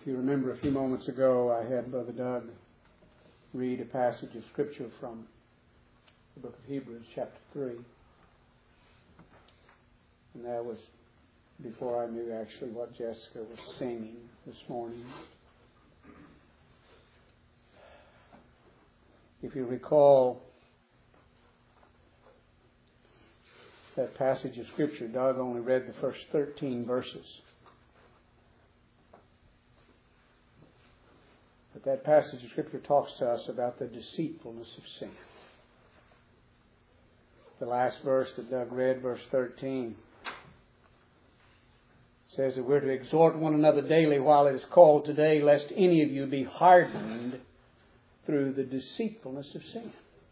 If you remember a few moments ago, I had Brother Doug read a passage of Scripture from the book of Hebrews, chapter 3. And that was before I knew actually what Jessica was singing this morning. If you recall that passage of Scripture, Doug only read the first 13 verses. But that passage of Scripture talks to us about the deceitfulness of sin. The last verse that Doug read, verse 13, says that we're to exhort one another daily while it is called today, lest any of you be hardened through the deceitfulness of sin.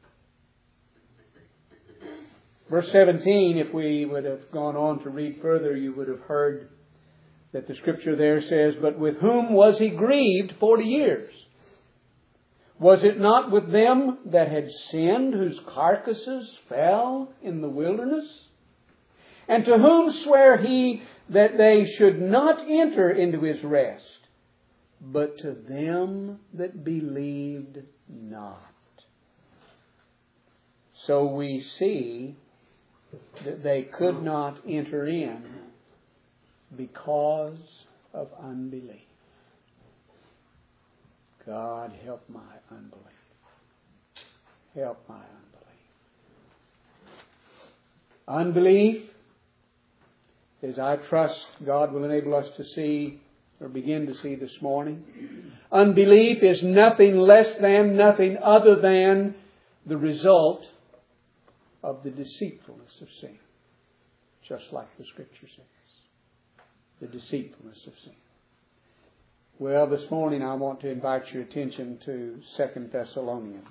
Verse 17, if we would have gone on to read further, you would have heard that the Scripture there says, "But with whom was he grieved 40 years? Was it not with them that had sinned, whose carcasses fell in the wilderness? And to whom sware he that they should not enter into his rest, but to them that believed not?" So we see that they could not enter in because of unbelief. God, help my unbelief. Help my unbelief. Unbelief, as I trust God will enable us to see or begin to see this morning, unbelief is nothing less than, nothing other than the result of the deceitfulness of sin. Just like the Scripture says. The deceitfulness of sin. Well, this morning I want to invite your attention to 2 Thessalonians.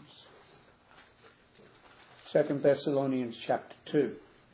2 Thessalonians chapter 2.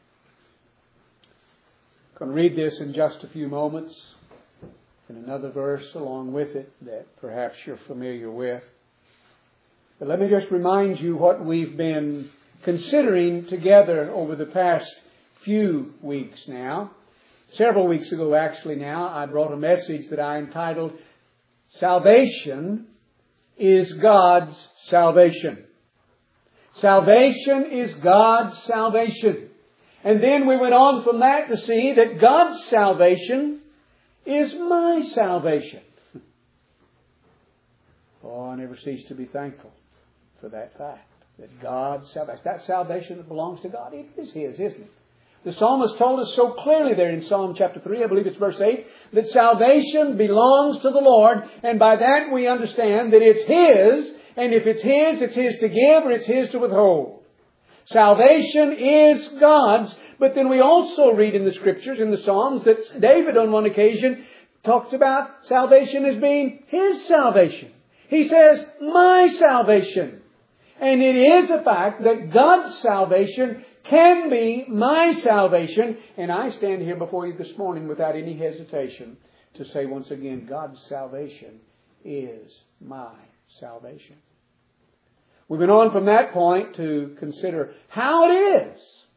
I'm going to read this in just a few moments. And another verse along with it that perhaps you're familiar with. But let me just remind you what we've been considering together over the past few weeks now. Several weeks ago actually now, I brought a message that I entitled, "Salvation is God's Salvation." Salvation is God's salvation. And then we went on from that to see that God's salvation is my salvation. Oh, I never cease to be thankful for that fact. That God's salvation, that salvation that belongs to God, it is His, isn't it? The psalmist told us so clearly there in Psalm chapter 3, I believe it's verse 8, that salvation belongs to the Lord, and by that we understand that it's His, and if it's His to give or it's His to withhold. Salvation is God's, but then we also read in the Scriptures, in the Psalms, that David on one occasion talks about salvation as being His salvation. He says, "My salvation." And it is a fact that God's salvation can be my salvation. And I stand here before you this morning without any hesitation to say once again, God's salvation is my salvation. We've been on from that point to consider how it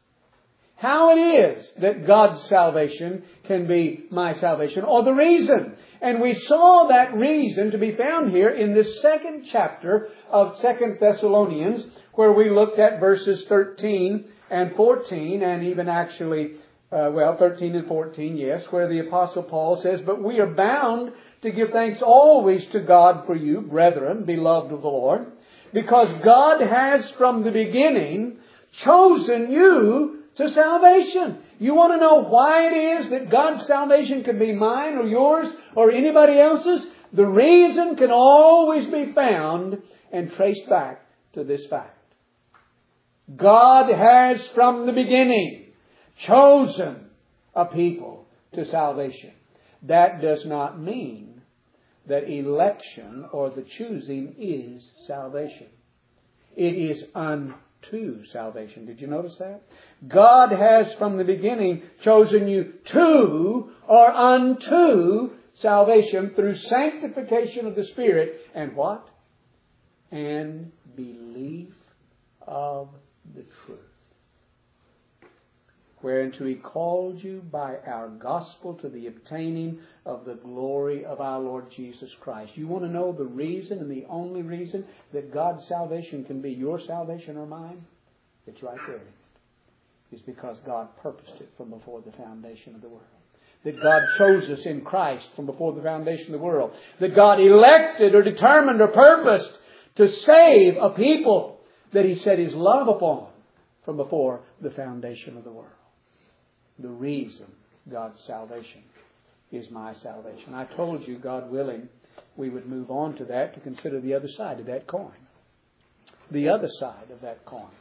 is that God's salvation can be my salvation, or the reason. And we saw that reason to be found here in the second chapter of 2 Thessalonians, where we looked at verses 13 and 14, and even actually, 13 and 14, yes, where the Apostle Paul says, "But we are bound to give thanks always to God for you, brethren, beloved of the Lord, because God has from the beginning chosen you to salvation." You want to know why it is that God's salvation can be mine or yours or anybody else's? The reason can always be found and traced back to this fact. God has from the beginning chosen a people to salvation. That does not mean that election or the choosing is salvation. It is unto salvation. Did you notice that? God has from the beginning chosen you to or unto salvation through sanctification of the Spirit and what? And belief of the truth. whereunto He called you by our gospel to the obtaining of the glory of our Lord Jesus Christ. You want to know the reason and the only reason that God's salvation can be your salvation or mine? It's right there. It's because God purposed it from before the foundation of the world. That God chose us in Christ from before the foundation of the world. That God elected or determined or purposed to save a people that He set His love upon from before the foundation of the world. The reason God's salvation is my salvation. I told you, God willing, we would move on to that to consider the other side of that coin. The other side of that coin.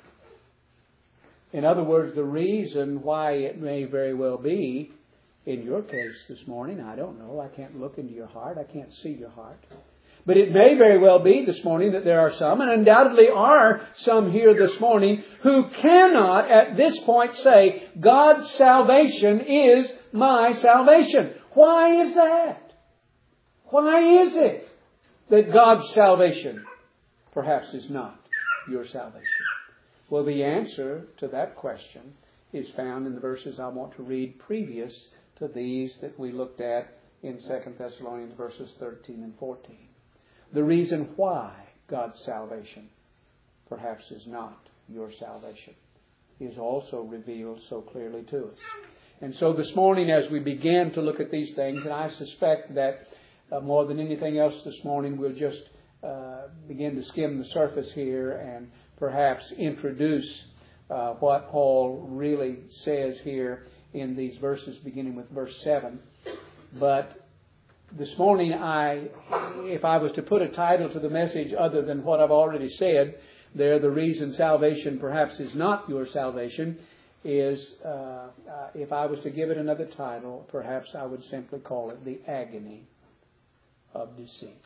In other words, the reason why it may very well be, in your case this morning, I don't know, I can't look into your heart, I can't see your heart. But it may very well be this morning that there are some, and undoubtedly are some here this morning, who cannot at this point say, God's salvation is my salvation. Why is that? Why is it that God's salvation perhaps is not your salvation? Well, the answer to that question is found in the verses I want to read previous to these that we looked at in 2 Thessalonians verses 13 and 14. The reason why God's salvation perhaps is not your salvation is also revealed so clearly to us. And so this morning as we begin to look at these things, and I suspect that more than anything else this morning we'll just begin to skim the surface here and perhaps introduce what Paul really says here in these verses beginning with verse 7. But this morning, if I was to put a title to the message other than what I've already said, there, the reason salvation perhaps is not your salvation, is, if I was to give it another title, perhaps I would simply call it the agony of deceit.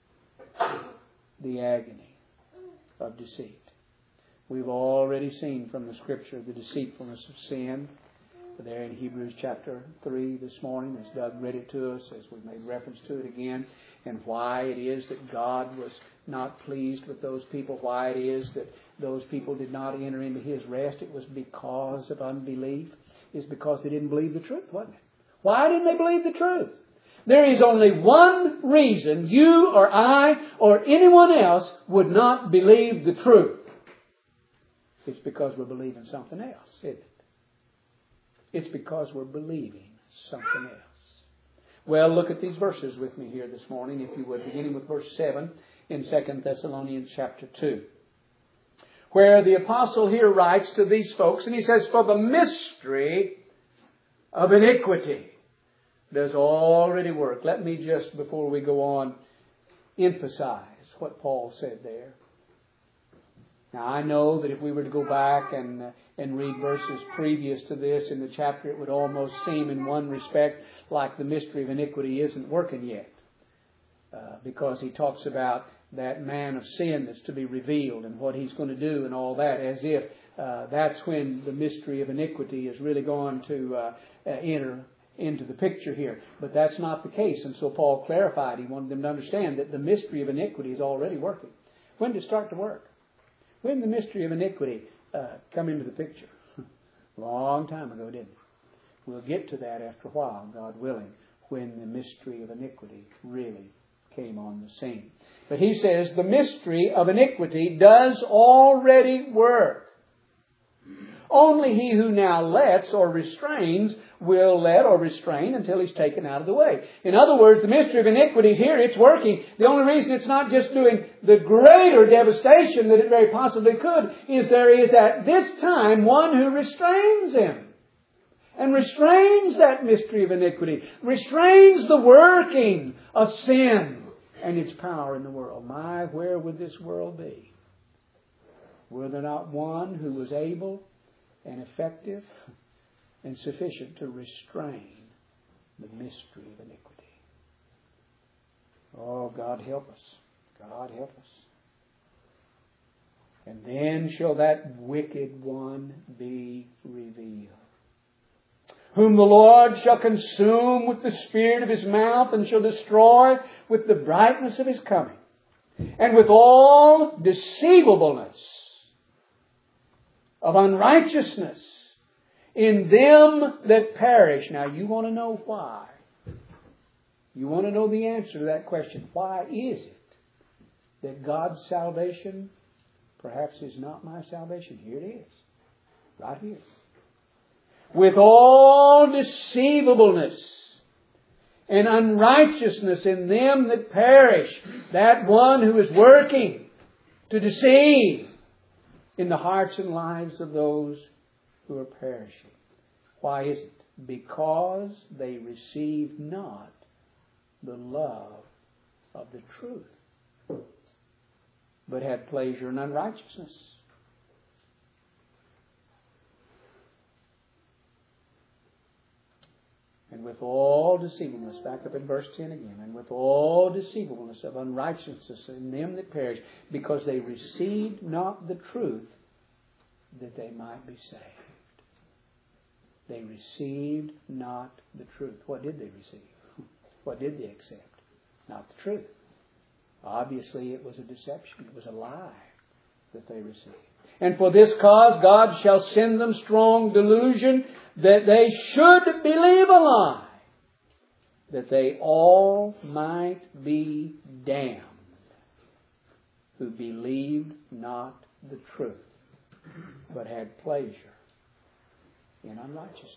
The agony of deceit. We've already seen from the Scripture the deceitfulness of sin. There in Hebrews chapter 3 this morning, as Doug read it to us, as we made reference to it again, and why it is that God was not pleased with those people, why it is that those people did not enter into His rest. It was because of unbelief. It's because they didn't believe the truth, wasn't it? Why didn't they believe the truth? There is only one reason you or I or anyone else would not believe the truth. It's because we're believing something else, isn't it? It's because we're believing something else. Well, look at these verses with me here this morning, if you would, beginning with verse 7 in 2 Thessalonians chapter 2, where the apostle here writes to these folks, and he says, for the mystery of iniquity does already work. Let me just, before we go on, emphasize what Paul said there. Now, I know that if we were to go back and read verses previous to this in the chapter, it would almost seem in one respect like the mystery of iniquity isn't working yet. Because he talks about that man of sin that's to be revealed and what he's going to do and all that, as if that's when the mystery of iniquity is really going to enter into the picture here. But that's not the case. And so Paul clarified, he wanted them to understand that the mystery of iniquity is already working. When did it start to work? When the mystery of iniquity come into the picture? Long time ago, didn't it? We'll get to that after a while, God willing, when the mystery of iniquity really came on the scene. But he says the mystery of iniquity does already work. Only he who now lets or restrains will let or restrain until he's taken out of the way. In other words, the mystery of iniquity is here. It's working. The only reason it's not just doing the greater devastation that it very possibly could is there is at this time one who restrains him. And restrains that mystery of iniquity. Restrains the working of sin and its power in the world. My, where would this world be? Were there not one who was able and effective and sufficient to restrain the mystery of iniquity? Oh, God help us. God help us. And then shall that wicked one be revealed, whom the Lord shall consume with the spirit of His mouth and shall destroy with the brightness of His coming, and with all deceivableness of unrighteousness in them that perish. Now you want to know why. You want to know the answer to that question. Why is it that God's salvation perhaps is not my salvation? Here it is. Right here. With all deceivableness and unrighteousness in them that perish. That one who is working to deceive in the hearts and lives of those who are perishing. Why is it? Because they receive not the love of the truth, but had pleasure in unrighteousness. And with all deceivableness, back up in verse 10 again, and with all deceivableness of unrighteousness in them that perish, because they received not the truth, that they might be saved. They received not the truth. What did they receive? What did they accept? Not the truth. Obviously, it was a deception. It was a lie that they received. And for this cause, God shall send them strong delusion, that they should believe a lie, that they all might be damned, who believed not the truth, but had pleasure in unrighteousness.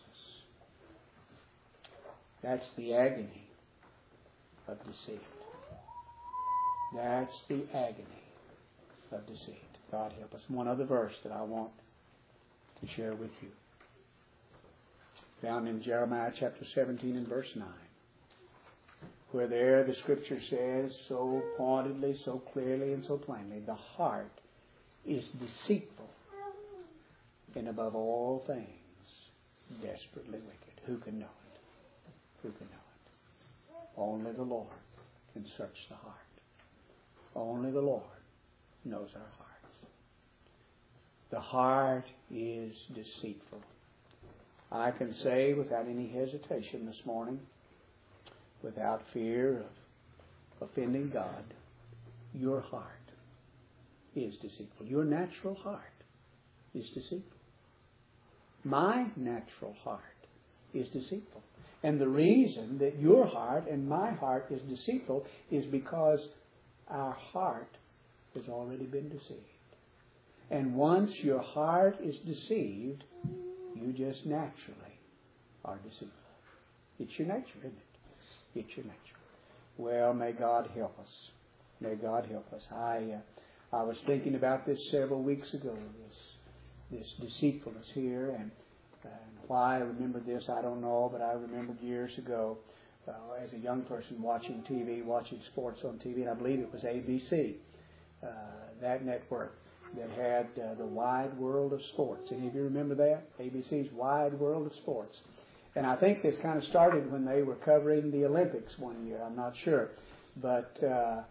That's the agony of deceit. That's the agony of deceit. God help us. One other verse that I want to share with you. Found in Jeremiah chapter 17 and verse 9. Where there the Scripture says so pointedly, so clearly, and so plainly, the heart is deceitful and above all things desperately wicked. Who can know it? Who can know it? Only the Lord can search the heart. Only the Lord knows our hearts. The heart is deceitful. I can say without any hesitation this morning, without fear of offending God, your heart is deceitful. Your natural heart is deceitful. My natural heart is deceitful. And the reason that your heart and my heart is deceitful is because our heart has already been deceived. And once your heart is deceived, you just naturally are deceitful. It's your nature, isn't it? It's your nature. Well, may God help us. May God help us. I was thinking about this several weeks ago, this deceitfulness here, and why I remember this, I don't know, but I remembered years ago as a young person watching TV, watching sports on TV, and I believe it was ABC, that network that had the Wide World of Sports. Any of you remember that? ABC's Wide World of Sports. And I think this kind of started when they were covering the Olympics one year. I'm not sure. But the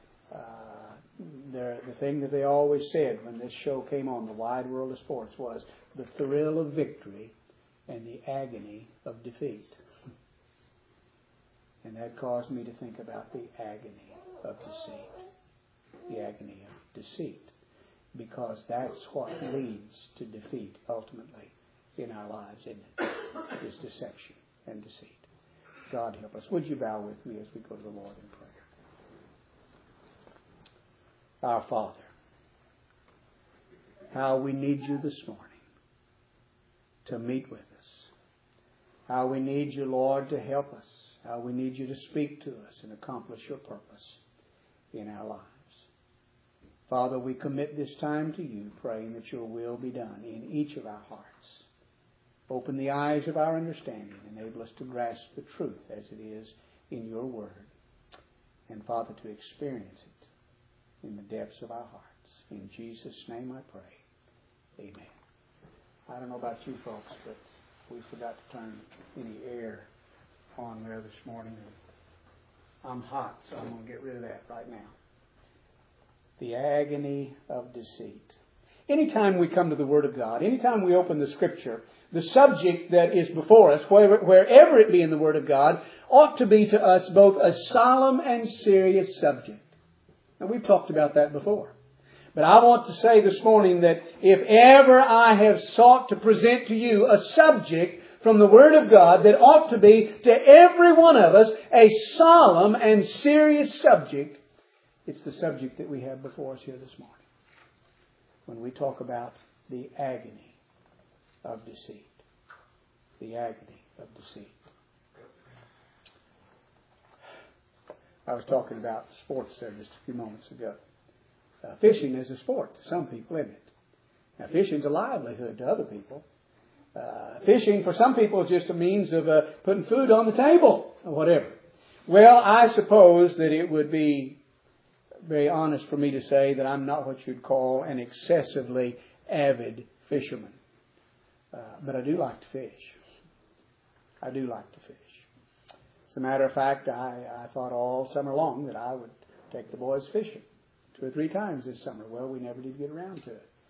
thing that they always said when this show came on, the Wide World of Sports, was the thrill of victory and the agony of defeat. And that caused me to think about the agony of deceit. The agony of deceit. Because that's what leads to defeat ultimately in our lives, isn't it? Is deception and deceit. God help us. Would you bow with me as we go to the Lord in prayer? Our Father, how we need you this morning to meet with us. How we need you, Lord, to help us. How we need you to speak to us and accomplish your purpose in our lives. Father, we commit this time to you, praying that your will be done in each of our hearts. Open the eyes of our understanding. Enable us to grasp the truth as it is in your word. And, Father, to experience it in the depths of our hearts. In Jesus' name I pray. Amen. I don't know about you folks, but we forgot to turn any air on there this morning. I'm hot, so I'm going to get rid of that right now. The agony of deceit. Anytime we come to the Word of God, anytime we open the Scripture, the subject that is before us, wherever it be in the Word of God, ought to be to us both a solemn and serious subject. And we've talked about that before. But I want to say this morning that if ever I have sought to present to you a subject from the Word of God that ought to be to every one of us a solemn and serious subject, it's the subject that we have before us here this morning. When we talk about the agony of deceit. The agony of deceit. I was talking about sports there just a few moments ago. Fishing is a sport to some people, isn't it? Now, fishing's a livelihood to other people. Fishing for some people is just a means of putting food on the table or whatever. Well, I suppose that it would be very honest for me to say that I'm not what you'd call an excessively avid fisherman. But I do like to fish. I do like to fish. As a matter of fact, I thought all summer long that I would take the boys fishing 2 or 3 times this summer. Well, we never did get around to it.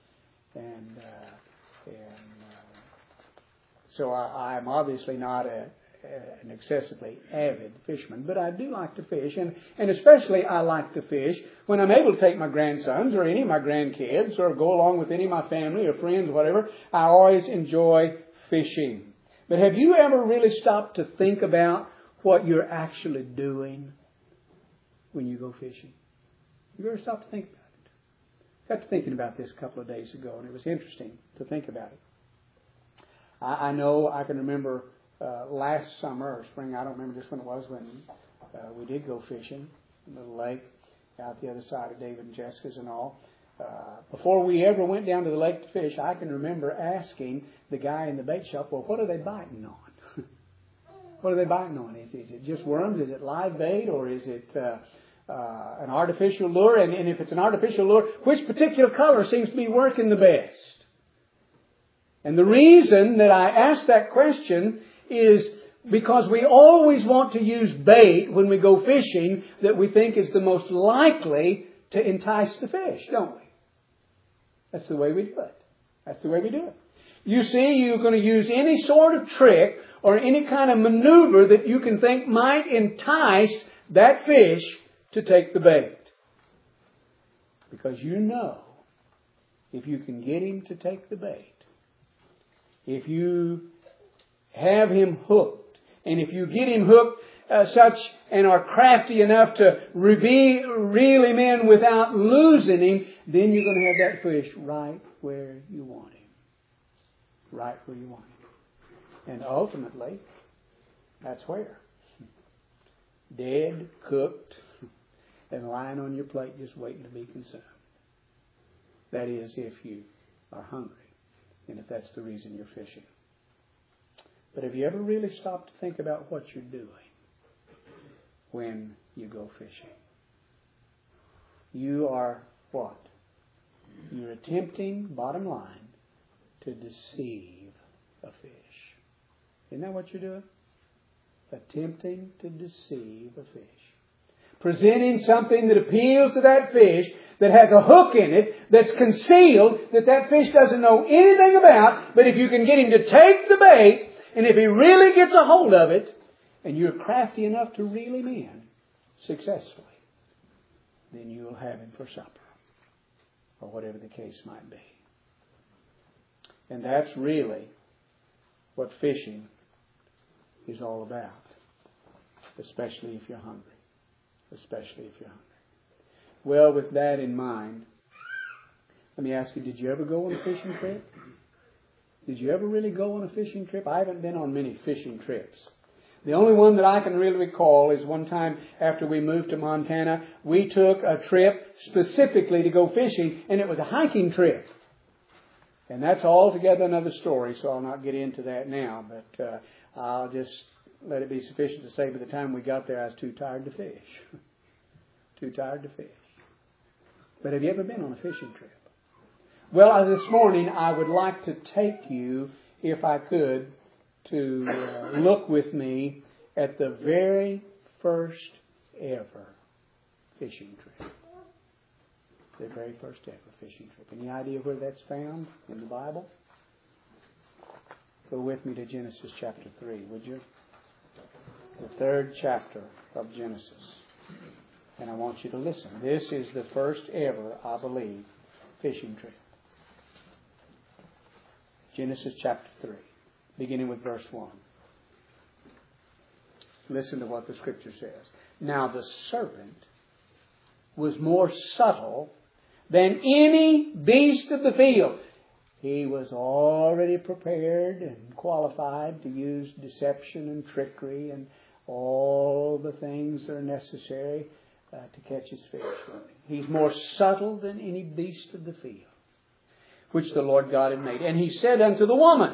So I'm obviously not an excessively avid fisherman, but I do like to fish, and especially I like to fish when I'm able to take my grandsons or any of my grandkids or go along with any of my family or friends or whatever. I always enjoy fishing. But have you ever really stopped to think about what you're actually doing when you go fishing? Have you ever stopped to think about it? I got to thinking about this a couple of days ago, and it was interesting to think about it. I know I can remember last summer or spring, I don't remember just when it was, when we did go fishing in the lake out the other side of David and Jessica's and all. Before we ever went down to the lake to fish, I can remember asking the guy in the bait shop, well, what are they biting on? What are they biting on? Is it just worms? Is it live bait? Or is it an artificial lure? And if it's an artificial lure, which particular color seems to be working the best? And the reason that I ask that question is because we always want to use bait when we go fishing that we think is the most likely to entice the fish, don't we? That's the way we do it. That's the way we do it. You see, you're going to use any sort of trick or any kind of maneuver that you can think might entice that fish to take the bait. Because you know, if you can get him to take the bait, if you have him hooked, and if you get him hooked such and are crafty enough to reel him in without losing him, then you're going to have that fish right where you want him. Right where you want him. And ultimately, that's where. Dead, cooked, and lying on your plate just waiting to be consumed. That is, if you are hungry. And if that's the reason you're fishing. But have you ever really stopped to think about what you're doing when you go fishing? You are what? You're attempting, bottom line, to deceive a fish. Isn't that what you're doing? Attempting to deceive a fish. Presenting something that appeals to that fish, that has a hook in it, that's concealed, that fish doesn't know anything about, but if you can get him to take the bait, and if he really gets a hold of it, and you're crafty enough to reel him in successfully, then you'll have him for supper, or whatever the case might be. And that's really what fishing is all about, especially if you're hungry. Especially if you're hungry. Well, with that in mind, let me ask you, did you ever go on a fishing trip? Did you ever really go on a fishing trip? I haven't been on many fishing trips. The only one that I can really recall is one time after we moved to Montana, we took a trip specifically to go fishing, and it was a hiking trip. And that's altogether another story, so I'll not get into that now, but I'll just let it be sufficient to say by the time we got there, I was too tired to fish. Too tired to fish. But have you ever been on a fishing trip? Well, this morning I would like to take you, if I could, to look with me at the very first ever fishing trip. The very first ever fishing trip. Any idea where that's found in the Bible? Go with me to Genesis chapter 3, would you? The 3rd chapter of Genesis. And I want you to listen. This is the first ever, I believe, fishing trip. Genesis chapter 3, beginning with verse 1. Listen to what the Scripture says. Now the serpent was more subtle than any beast of the field. He was already prepared and qualified to use deception and trickery and all the things that are necessary to catch his fish. He's more subtle than any beast of the field, which the Lord God had made. And he said unto the woman,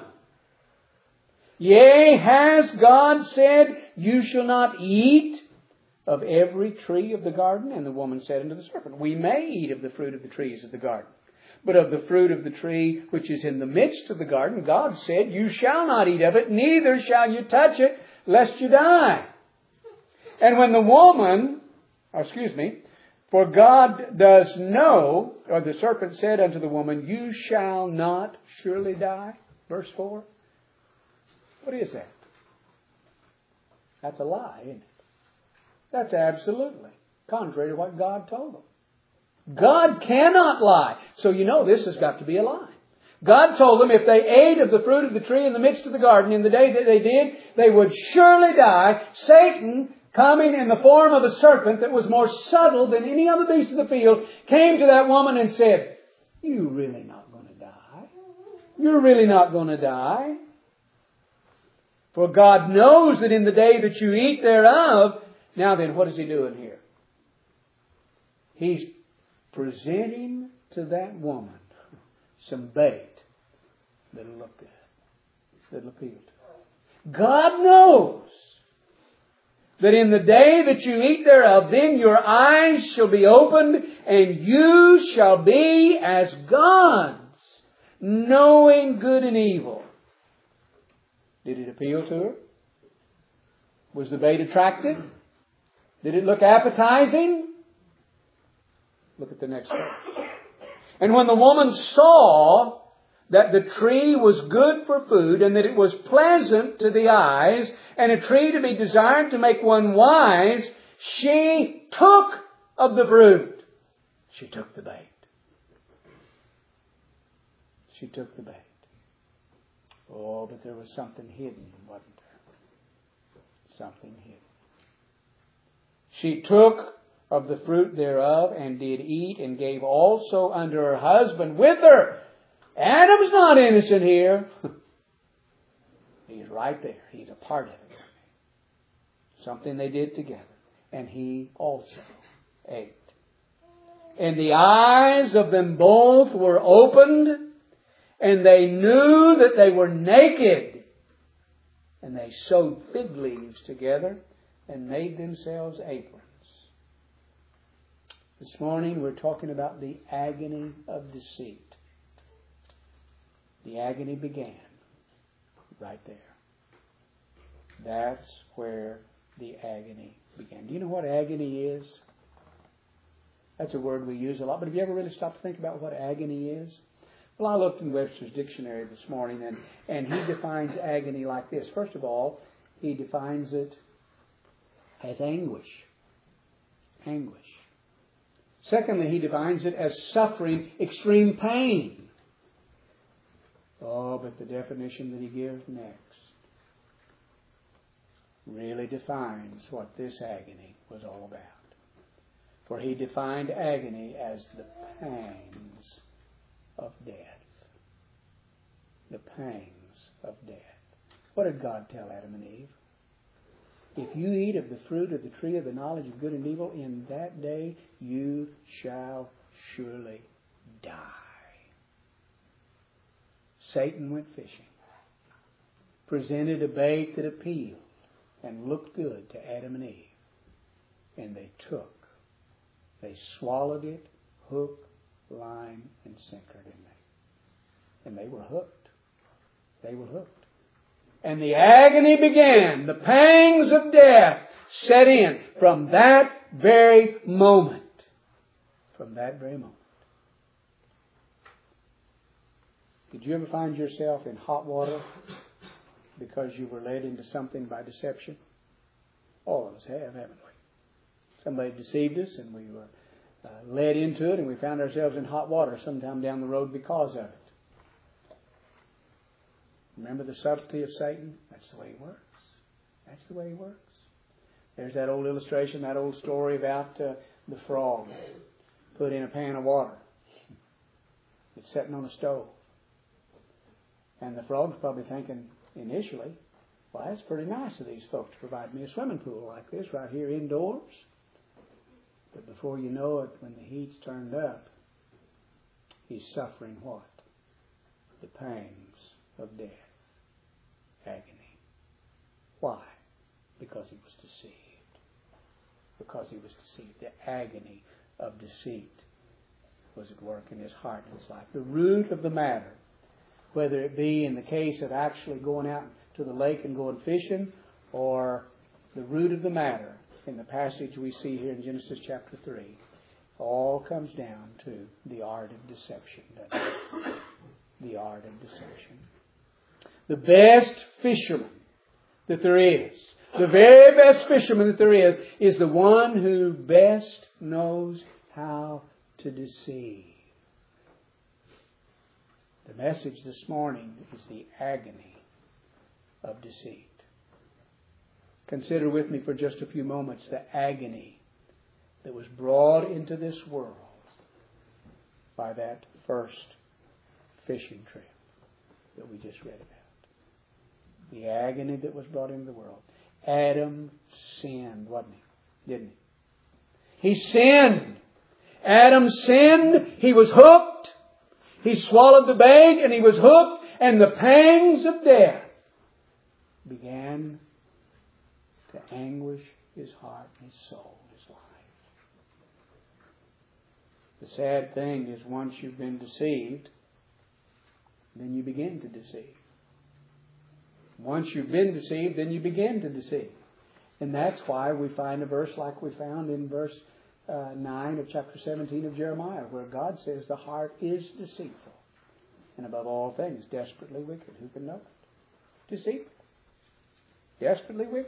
Yea, has God said, You shall not eat of every tree of the garden? And the woman said unto the serpent, We may eat of the fruit of the trees of the garden. But of the fruit of the tree which is in the midst of the garden, God said, You shall not eat of it, neither shall you touch it, lest you die. And when the woman, for God does know, or the serpent said unto the woman, You shall not surely die. Verse 4. What is that? That's a lie, isn't it? That's absolutely contrary to what God told them. God cannot lie. So you know this has got to be a lie. God told them if they ate of the fruit of the tree in the midst of the garden, in the day that they did, they would surely die. Satan, coming in the form of a serpent that was more subtle than any other beast of the field, came to that woman and said, You're really not going to die. You're really not going to die. For God knows that in the day that you eat thereof. Now then, what is He doing here? He's presenting to that woman some bait that'll look good, that'll appeal to her. God knows that in the day that you eat thereof, then your eyes shall be opened, and you shall be as gods, knowing good and evil. Did it appeal to her? Was the bait attractive? Did it look appetizing? Look at the next verse. And when the woman saw that the tree was good for food, and that it was pleasant to the eyes, and a tree to be desired to make one wise, she took of the fruit. She took the bait. She took the bait. Oh, but there was something hidden, wasn't there? Something hidden. She took of the fruit thereof, and did eat, and gave also unto her husband with her. Adam's not innocent here. He's right there. He's a part of it. Something they did together. And he also ate. And the eyes of them both were opened, and they knew that they were naked. And they sewed fig leaves together and made themselves aprons. This morning we're talking about the agony of deceit. The agony began right there. That's where the agony began. Do you know what agony is? That's a word we use a lot, but have you ever really stopped to think about what agony is? Well, I looked in Webster's dictionary this morning, and he defines agony like this. First of all, he defines it as anguish. Anguish. Secondly, he defines it as suffering extreme pain. Oh, but the definition that he gives next really defines what this agony was all about. For he defined agony as the pangs of death. The pangs of death. What did God tell Adam and Eve? If you eat of the fruit of the tree of the knowledge of good and evil, in that day you shall surely die. Satan went fishing, presented a bait that appealed and looked good to Adam and Eve. And they They swallowed it, hook, line, and sinker, didn't they? And they were hooked. They were hooked. And the agony began. The pangs of death set in from that very moment. From that very moment. Did you ever find yourself in hot water because you were led into something by deception? All of us have, haven't we? Somebody deceived us and we were led into it, and we found ourselves in hot water sometime down the road because of it. Remember the subtlety of Satan? That's the way he works. That's the way he works. There's that old illustration, that old story about the frog put in a pan of water. It's sitting on a stove. And the frog's probably thinking initially, well, that's pretty nice of these folks to provide me a swimming pool like this right here indoors. But before you know it, when the heat's turned up, he's suffering what? The pangs of death. Agony. Why? Because he was deceived. Because he was deceived. The agony of deceit was at work in his heart and his life. The root of the matter, whether it be in the case of actually going out to the lake and going fishing, or the root of the matter in the passage we see here in Genesis chapter 3, all comes down to the art of deception. The art of deception. The best fisherman that there is, the very best fisherman that there is the one who best knows how to deceive. The message this morning is the agony of deceit. Consider with me for just a few moments the agony that was brought into this world by that first fishing trip that we just read about. The agony that was brought into the world. Adam sinned, wasn't he? Didn't he? He sinned. Adam sinned. He was hooked. He swallowed the bait and he was hooked. And the pangs of death began to anguish his heart and his soul, his life. The sad thing is once you've been deceived, then you begin to deceive. Once you've been deceived, then you begin to deceive. And that's why we find a verse like we found in verse 9 of chapter 17 of Jeremiah, where God says the heart is deceitful, and above all things, desperately wicked. Who can know it? Deceitful. Desperately wicked.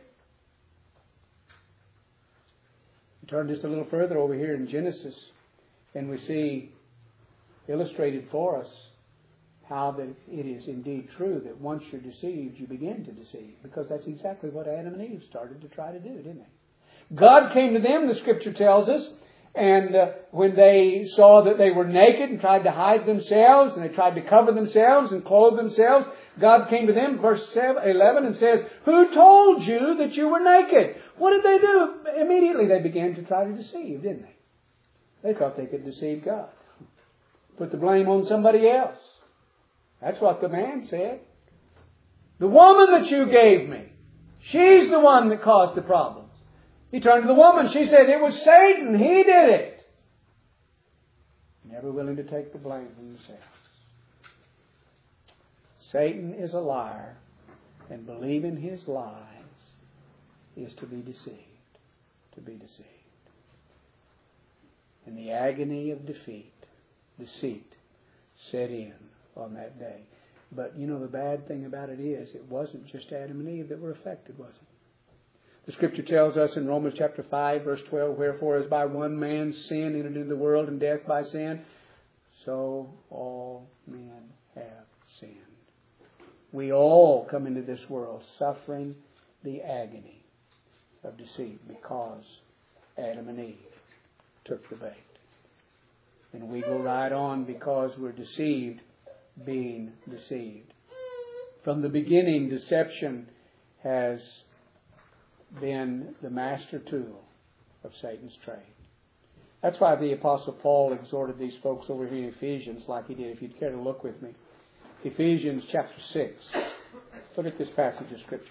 We turn just a little further over here in Genesis, and we see illustrated for us how that it is indeed true that once you're deceived, you begin to deceive. Because that's exactly what Adam and Eve started to try to do, didn't they? God came to them, the Scripture tells us, and when they saw that they were naked and tried to hide themselves, and they tried to cover themselves and clothe themselves, God came to them, verse 11, and says, "Who told you that you were naked?" What did they do? Immediately they began to try to deceive, didn't they? They thought they could deceive God. Put the blame on somebody else. That's what the man said. The woman that you gave me, she's the one that caused the problems. He turned to the woman. She said, "It was Satan. He did it." Never willing to take the blame for themselves. Satan is a liar, and believing his lies is to be deceived. To be deceived. And the agony of deceit set in on that day. But you know, the bad thing about it is, it wasn't just Adam and Eve that were affected, was it? The Scripture tells us in Romans chapter 5, verse 12, "Wherefore as by one man's sin entered into the world, and death by sin, so all men have sinned." We all come into this world suffering the agony of deceit because Adam and Eve took the bait. And we go right on because we're deceived, being deceived. From the beginning, deception has been the master tool of Satan's trade. That's why the Apostle Paul exhorted these folks over here in Ephesians like he did. If you'd care to look with me. Ephesians chapter 6. Look at this passage of Scripture.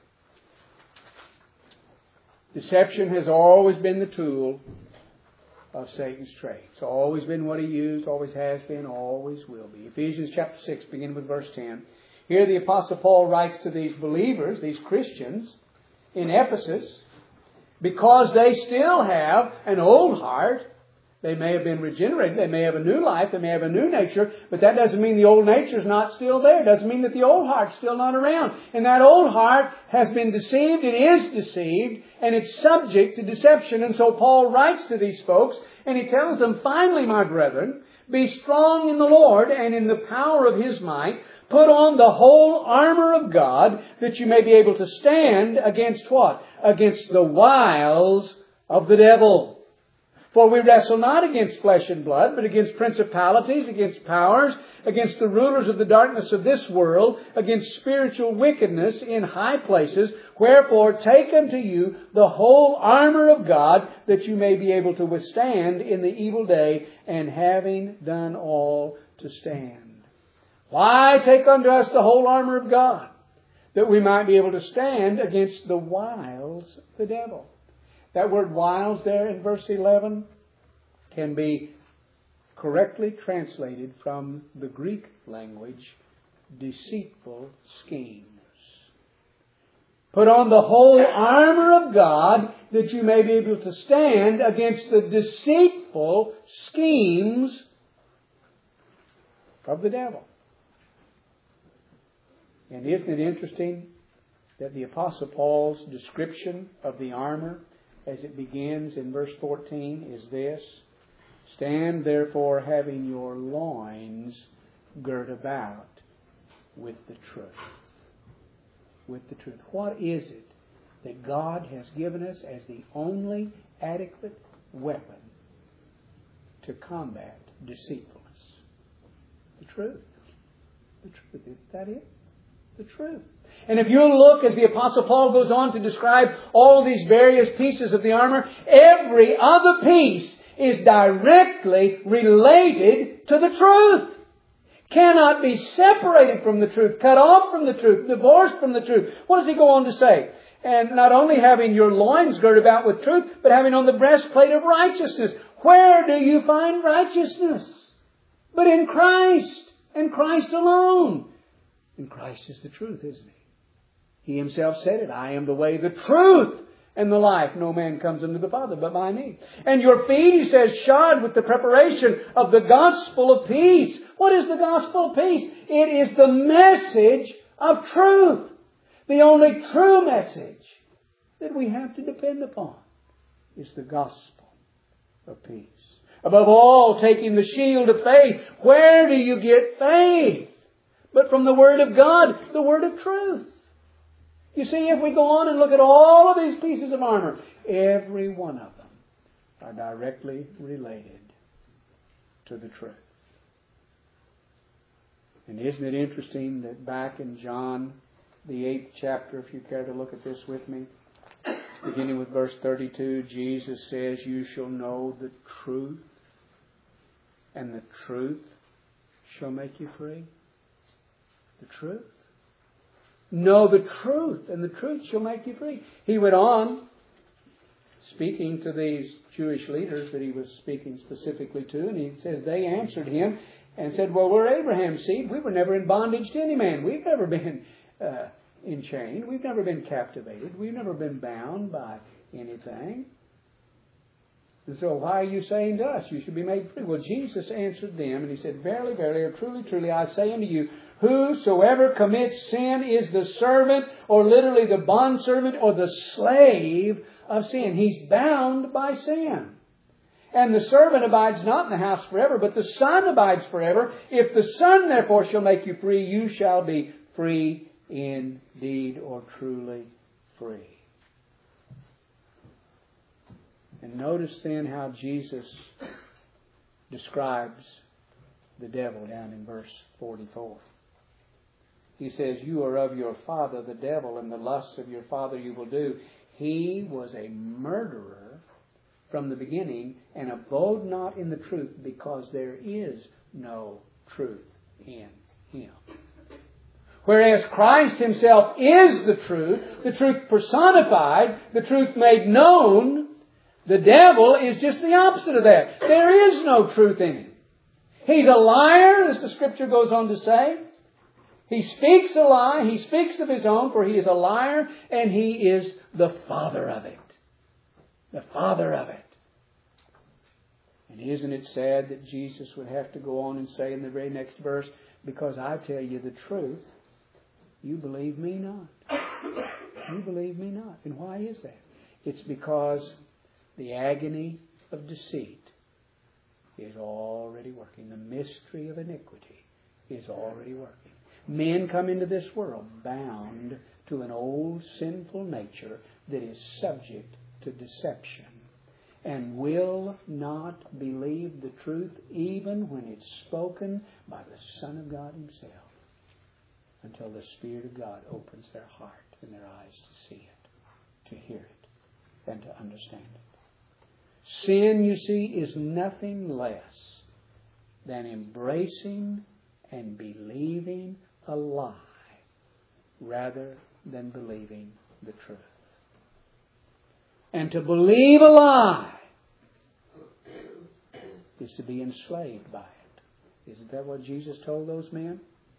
Deception has always been the tool of Satan's trade. It's always been what he used, always has been, always will be. Ephesians chapter 6, beginning with verse 10. Here the Apostle Paul writes to these believers, these Christians in Ephesus, because they still have an old heart They may have been regenerated. They may have a new life. They may have a new nature. But that doesn't mean the old nature is not still there. It doesn't mean that the old heart's still not around. And that old heart has been deceived. It is deceived. And it's subject to deception. And so Paul writes to these folks and he tells them, finally, my brethren, be strong in the Lord and in the power of His might. Put on the whole armor of God that you may be able to stand against what? Against the wiles of the devil. For we wrestle not against flesh and blood, but against principalities, against powers, against the rulers of the darkness of this world, against spiritual wickedness in high places. Wherefore take unto you the whole armor of God, that you may be able to withstand in the evil day, and having done all, to stand. Why take unto us the whole armor of God? That we might be able to stand against the wiles of the devil. That word wiles there in verse 11 can be correctly translated from the Greek language, deceitful schemes. Put on the whole armor of God that you may be able to stand against the deceitful schemes of the devil. And isn't it interesting that the Apostle Paul's description of the armor, as it begins in verse 14, is this: stand therefore having your loins girt about with the truth. With the truth. What is it that God has given us as the only adequate weapon to combat deceitfulness? The truth. The truth. Isn't that it? The truth. And if you look as the Apostle Paul goes on to describe all these various pieces of the armor, every other piece is directly related to the truth. Cannot be separated from the truth, cut off from the truth, divorced from the truth. What does he go on to say? And not only having your loins girt about with truth, but having on the breastplate of righteousness. Where do you find righteousness? But in Christ, and Christ alone. And Christ is the truth, isn't He? He Himself said it. I am the way, the truth, and the life. No man comes unto the Father but by me. And your feet, He says, shod with the preparation of the gospel of peace. What is the gospel of peace? It is the message of truth. The only true message that we have to depend upon is the gospel of peace. Above all, taking the shield of faith. Where do you get faith? But from the Word of God, the Word of truth. You see, if we go on and look at all of these pieces of armor, every one of them are directly related to the truth. And isn't it interesting that back in John, the 8th chapter, if you care to look at this with me, beginning with verse 32, Jesus says, you shall know the truth, and the truth shall make you free. The truth. Know the truth, and the truth shall make you free. He went on, speaking to these Jewish leaders that He was speaking specifically to, and He says, they answered Him and said, well, we're Abraham's seed. We were never in bondage to any man. We've never been enchained. We've never been captivated. We've never been bound by anything. And so why are you saying to us, you should be made free? Well, Jesus answered them, and He said, verily, verily, or truly, truly, I say unto you, whosoever commits sin is the servant, or literally the bondservant, or the slave of sin. He's bound by sin. And the servant abides not in the house forever, but the Son abides forever. If the Son therefore shall make you free, you shall be free indeed, or truly free. And notice then how Jesus describes the devil down in verse 44. He says, you are of your father the devil, and the lusts of your father you will do. He was a murderer from the beginning, and abode not in the truth, because there is no truth in Him. Whereas Christ Himself is the truth personified, the truth made known, the devil is just the opposite of that. There is no truth in him. He's a liar, as the Scripture goes on to say. He speaks a lie. He speaks of his own, for he is a liar, and he is the father of it. The father of it. And isn't it sad that Jesus would have to go on and say in the very next verse, because I tell you the truth, you believe me not. You believe me not. And why is that? It's because the agony of deceit is already working. The mystery of iniquity is already working. Men come into this world bound to an old sinful nature that is subject to deception and will not believe the truth even when it's spoken by the Son of God Himself until the Spirit of God opens their heart and their eyes to see it, to hear it, and to understand it. Sin, you see, is nothing less than embracing and believing a lie rather than believing the truth. And to believe a lie is to be enslaved by it. Isn't that what Jesus told those men?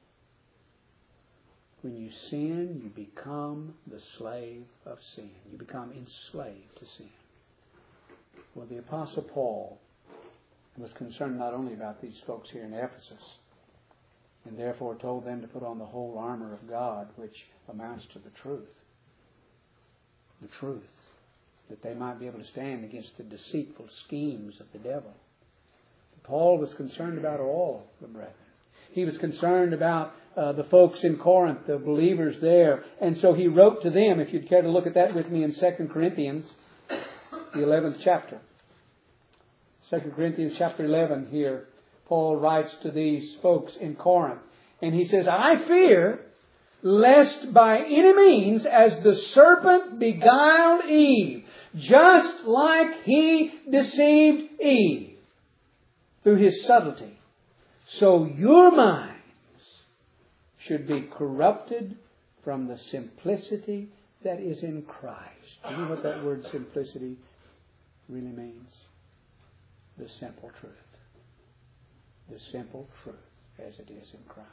When you sin, you become the slave of sin. You become enslaved to sin. Well, the Apostle Paul was concerned not only about these folks here in Ephesus, and therefore told them to put on the whole armor of God, which amounts to the truth. The truth. That they might be able to stand against the deceitful schemes of the devil. Paul was concerned about all the brethren. He was concerned about the folks in Corinth, the believers there. And so he wrote to them, if you'd care to look at that with me in 2 Corinthians, the 11th chapter. 2 Corinthians chapter 11 here, Paul writes to these folks in Corinth. And he says, I fear lest by any means as the serpent beguiled Eve, just like he deceived Eve through his subtlety, so your minds should be corrupted from the simplicity that is in Christ. Do you know what that word simplicity really means? The simple truth. The simple truth as it is in Christ.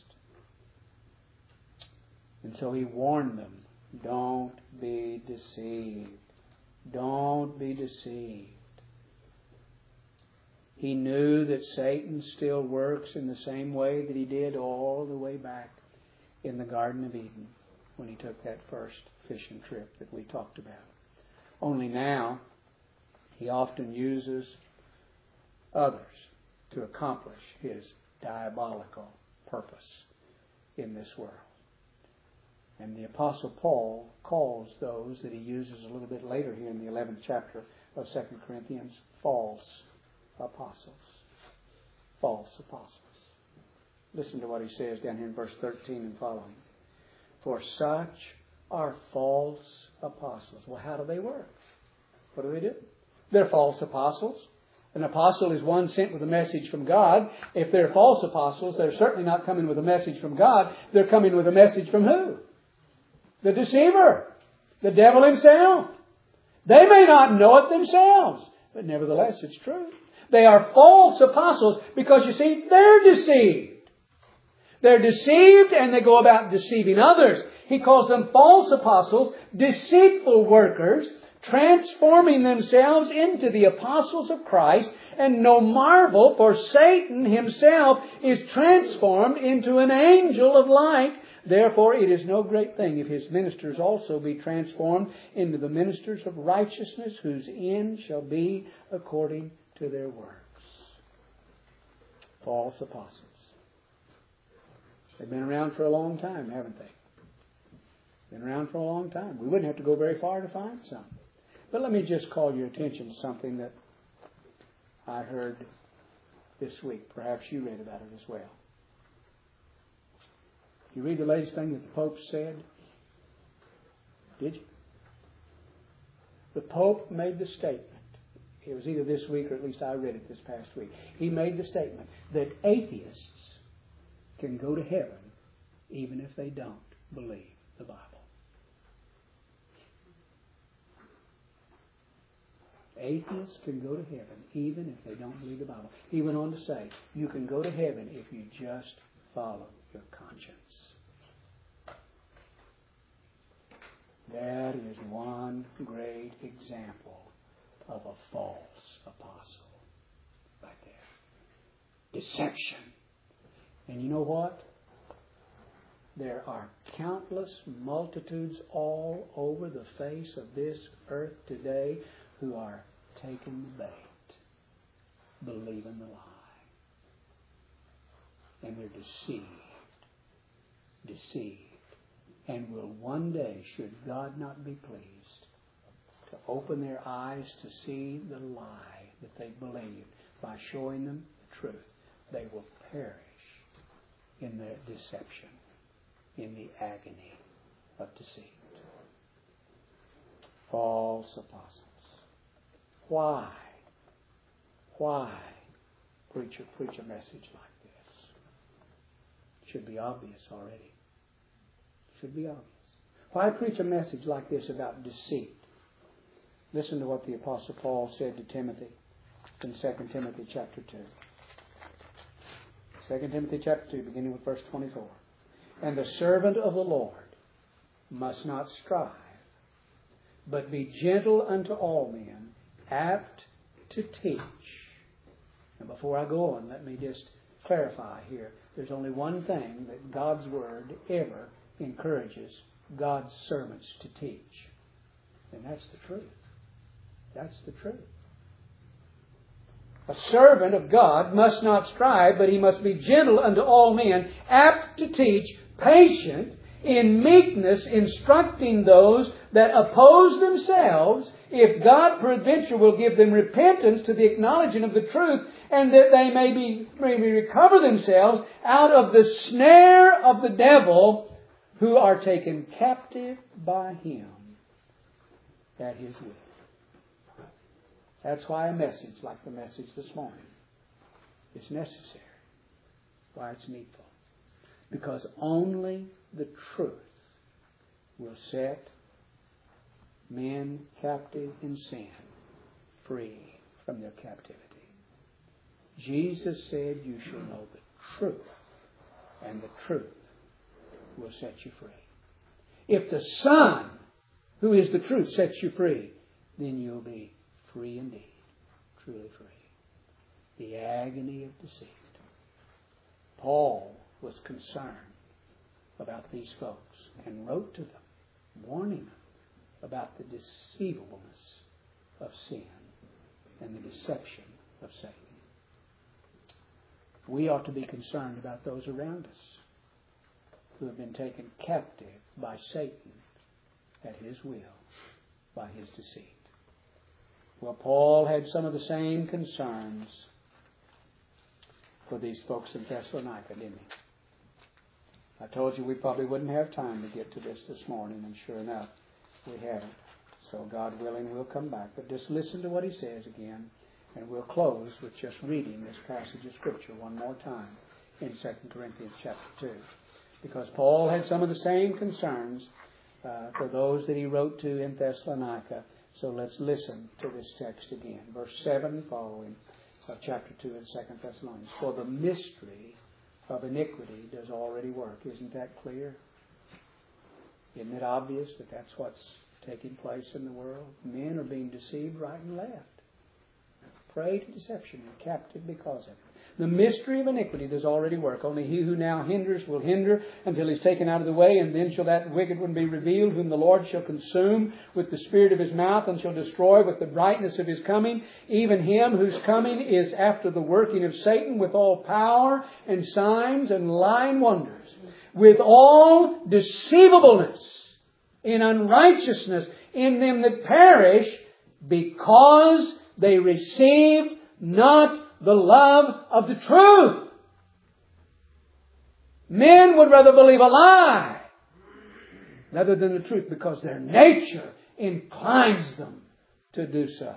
And so he warned them, don't be deceived. Don't be deceived. He knew that Satan still works in the same way that he did all the way back in the Garden of Eden when he took that first fishing trip that we talked about. Only now he often uses others to accomplish his diabolical purpose in this world. And the Apostle Paul calls those that he uses a little bit later here in the 11th chapter of 2 Corinthians false apostles. False apostles. Listen to what he says down here in verse 13 and following. For such are false apostles. Well, how do they work? What do? They're false apostles. An apostle is one sent with a message from God. If they're false apostles, they're certainly not coming with a message from God. They're coming with a message from who? The deceiver. The devil himself. They may not know it themselves, but nevertheless it's true. They are false apostles because, you see, they're deceived. They're deceived and they go about deceiving others. He calls them false apostles, deceitful workers, transforming themselves into the apostles of Christ. And no marvel, for Satan himself is transformed into an angel of light. Therefore, it is no great thing if his ministers also be transformed into the ministers of righteousness, whose end shall be according to their works. False apostles. They've been around for a long time, haven't they? Been around for a long time. We wouldn't have to go very far to find some. But let me just call your attention to something that I heard this week. Perhaps you read about it as well. You read the latest thing that the Pope said? Did you? The Pope made the statement. It was either this week or at least I read it this past week. He made the statement that atheists can go to heaven even if they don't believe the Bible. Atheists can go to heaven even if they don't believe the Bible. He went on to say, you can go to heaven if you just follow your conscience. That is one great example of a false apostle. deception. And you know what? There are countless multitudes all over the face of this earth today who are taking the bait, believing the lie. And they're deceived, and will one day, should God not be pleased, to open their eyes to see the lie that they believe by showing them the truth. They will perish in their deception, in the agony of deceit. False apostles. Why preach a message like this? Should be obvious already. Should be obvious. Why preach a message like this about deceit? Listen to what the Apostle Paul said to Timothy in 2 Timothy chapter 2. 2 Timothy chapter 2, beginning with verse 24. And the servant of the Lord must not strive, but be gentle unto all men, apt to teach. And before I go on, let me just clarify here. There's only one thing that God's Word ever encourages God's servants to teach. And that's the truth. That's the truth. A servant of God must not strive, but he must be gentle unto all men, apt to teach, patient, in meekness, instructing those that oppose themselves, if God peradventure will give them repentance to the acknowledging of the truth, and that they may recover themselves out of the snare of the devil, who are taken captive by him at his will. That's why a message like the message this morning is necessary. Why it's needful. Because only the truth will set men captive in sin free from their captivity. Jesus said, you shall know the truth, and the truth will set you free. If the Son, who is the truth, sets you free, then you'll be free indeed, truly free. The agony of deceit. Paul was concerned about these folks and wrote to them, warning them about the deceivableness of sin and the deception of Satan. We ought to be concerned about those around us who have been taken captive by Satan at his will, by his deceit. Well, Paul had some of the same concerns for these folks in Thessalonica, didn't he? I told you we probably wouldn't have time to get to this morning, and sure enough, we haven't. So God willing, we'll come back. But just listen to what he says again, and we'll close with just reading this passage of Scripture one more time in 2 Corinthians chapter 2. Because Paul had some of the same concerns for those that he wrote to in Thessalonica. So let's listen to this text again. Verse 7 following of chapter 2 in 2 Thessalonians. For the mystery of iniquity does already work. Isn't that clear? Isn't it obvious that that's what's taking place in the world? Men are being deceived right and left. Prey to deception and captive because of it. The mystery of iniquity does already work. Only he who now hinders will hinder until he's taken out of the way, and then shall that wicked one be revealed, whom the Lord shall consume with the spirit of his mouth, and shall destroy with the brightness of his coming, even him whose coming is after the working of Satan, with all power and signs and lying wonders, with all deceivableness in unrighteousness in them that perish, because they receive not the love of the truth. Men would rather believe a lie rather than the truth, because their nature inclines them to do so.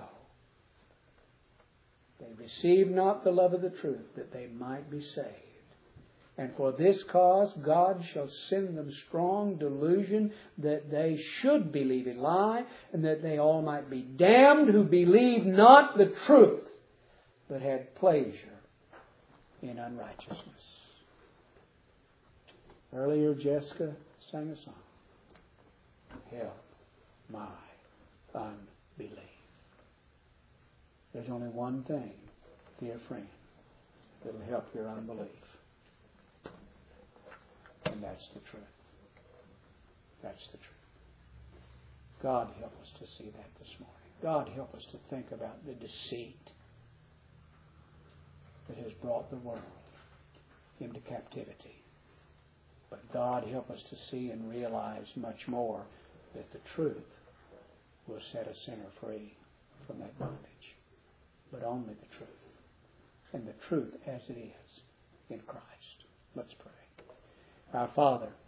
They receive not the love of the truth, that they might be saved. And for this cause God shall send them strong delusion, that they should believe a lie, and that they all might be damned who believe not the truth, but had pleasure in unrighteousness. Earlier, Jessica sang a song. Help my unbelief. There's only one thing, dear friend, that'll help your unbelief. And that's the truth. That's the truth. God help us to see that this morning. God help us to think about the deceit that has brought the world into captivity. But God help us to see and realize much more that the truth will set a sinner free from that bondage. But only the truth. And the truth as it is in Christ. Let's pray. Our Father,